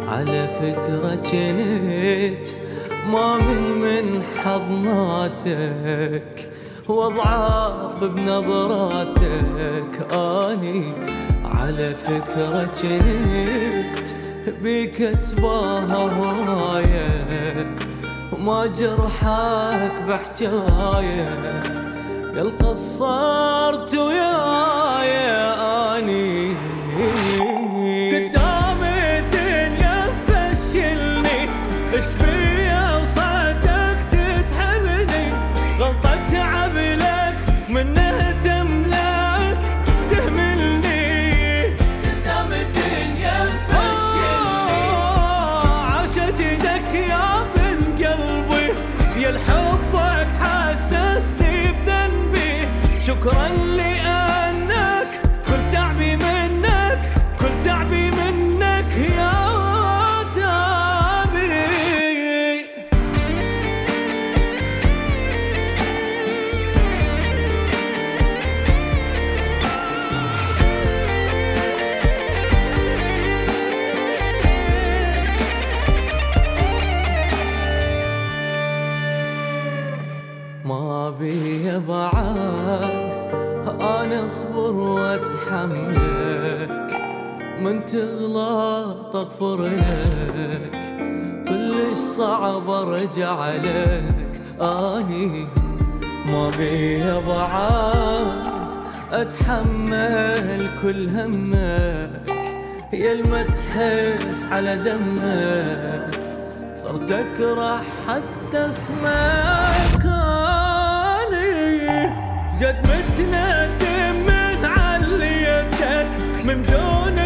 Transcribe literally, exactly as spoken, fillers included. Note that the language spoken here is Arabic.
على فكرة جنيت ما من من حضناتك واضعاف بنظراتك. اني على فكرة جنيت بيك اتباهى هواية وما جرحك بحجاية. قل قصرت وياي اني قدام الدنيا فشلني، ايش بيا وصدق تتحملني؟ غلطة عبلك منه تملك تهملني. قدام الدنيا فشلني، عاشت يدك يا بن قلبي، يا لحبك حسسني بذنبي. شكرا لأنك كل تعبي منك، كل تعبي منك يا تعبي. ما بي بعد أنا أصبر وأتحملك، من تغلط أغفر لك، كلش صعب أرجع لك. أني ما بي بعد أتحمل كل همك، يا الما تحس على دمك صرت أكره حتى اسمك. أني قد متندم من عليتك من دون